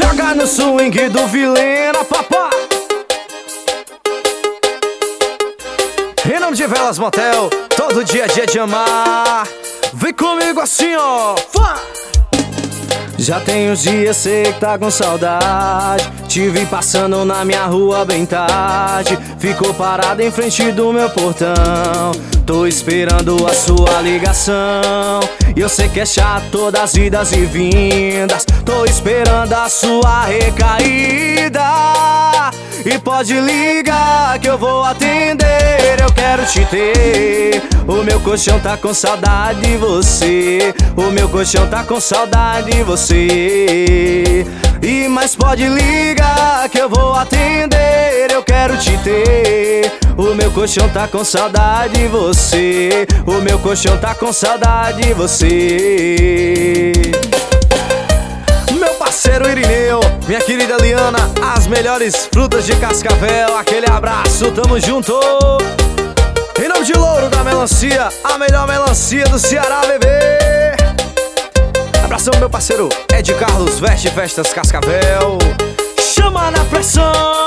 Joga no swing do Vilena, papá. Em nome de Velas Motel, todo dia é dia de amar. Vem comigo assim, ó. Já tem uns dias, sei que tá com saudade. Te vi passando na minha rua bem tarde. Ficou parado em frente do meu portão. Tô esperando a sua ligação. E eu sei que é chato todas as idas e vindas. Tô esperando a sua recaída. E pode ligar que eu vou atender. Eu quero te ter. O meu colchão tá com saudade de você. O meu colchão tá com saudade de você. E mais pode ligar que eu vou atender. Eu quero te ter. O meu colchão tá com saudade de você. O meu colchão tá com saudade de você. Meu parceiro Irineu, minha querida Liana, as melhores frutas de Cascavel. Aquele abraço, tamo junto. Em nome de Louro da Melancia, a melhor melancia do Ceará, bebê. Abração, meu parceiro Ed Carlos, Veste Festas Cascavel. Chama na pressão.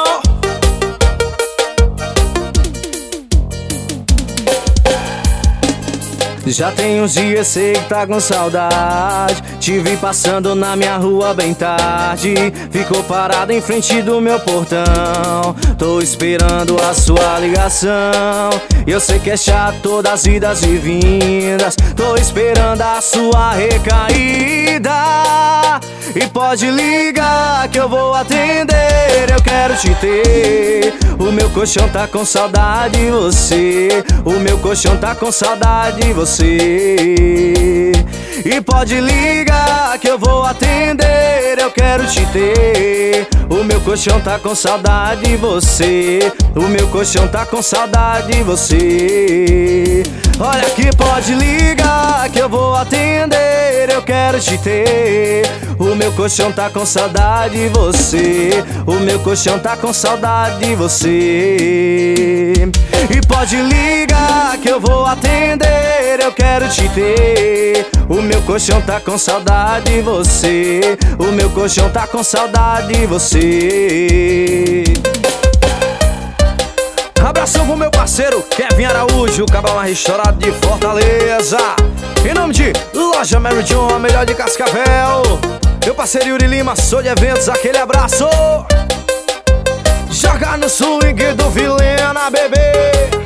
Já tem uns dias, sei que tá com saudade. Te vi passando na minha rua bem tarde. Ficou parado em frente do meu portão. Tô esperando a sua ligação. Eu sei que é chato todas as idas e vindas. Tô esperando a sua recaída. E pode ligar que eu vou atender. Eu quero te ter. O meu colchão tá com saudade de você. O meu colchão tá com saudade de você. E pode ligar que eu vou atender. Eu quero te ter. O meu colchão tá com saudade de você. O meu colchão tá com saudade de você. Olha que pode ligar que eu vou atender. Eu quero te ter. O meu colchão tá com saudade de você. O meu colchão tá com saudade de você. E pode ligar que eu vou atender. Eu quero te ter. O meu colchão tá com saudade de você. O meu colchão tá com saudade de você. Abração pro meu parceiro Kevin Araújo, cabal mais estourado de Fortaleza. Em nome de Loja Mary John, a melhor de Cascavel. Meu parceiro Yuri Lima, sou de eventos, aquele abraço. Joga no swing do Vilena, bebê.